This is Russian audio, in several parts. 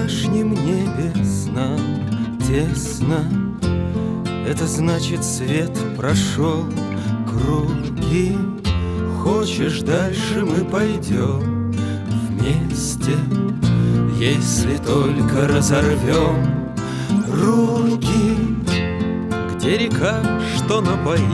вчерашнем небе нам тесно. Это значит, свет прошел круги. Хочешь, дальше мы пойдем вместе, если только разорвем руки. Где река, что напоит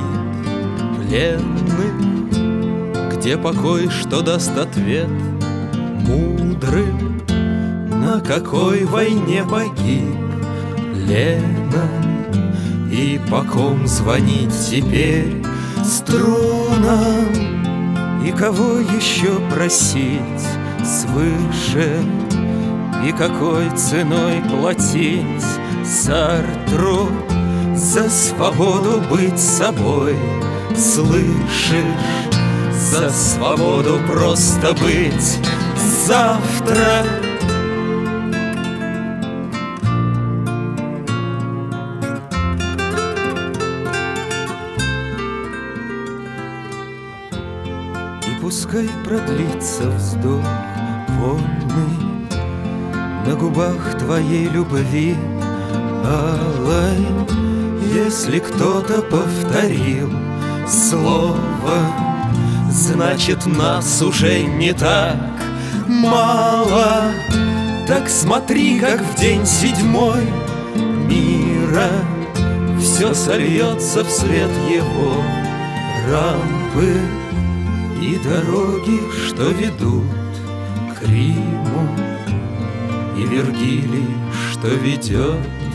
пленных, где покой, что даст ответ мудрым. На какой войне погиб Ленин, и по ком звонить теперь струнам, и кого еще просить свыше, и какой ценой платить Сартру за свободу быть собой, слышишь? За свободу просто быть завтра. И пускай продлится вздох вольный на губах твоей любви алой. Если кто-то повторил слово, значит, нас уже не так мало. Так смотри, как в день 7-й мира все сольется в свет его рампы и дороги, что ведут к Риму, и Вергилий, что ведет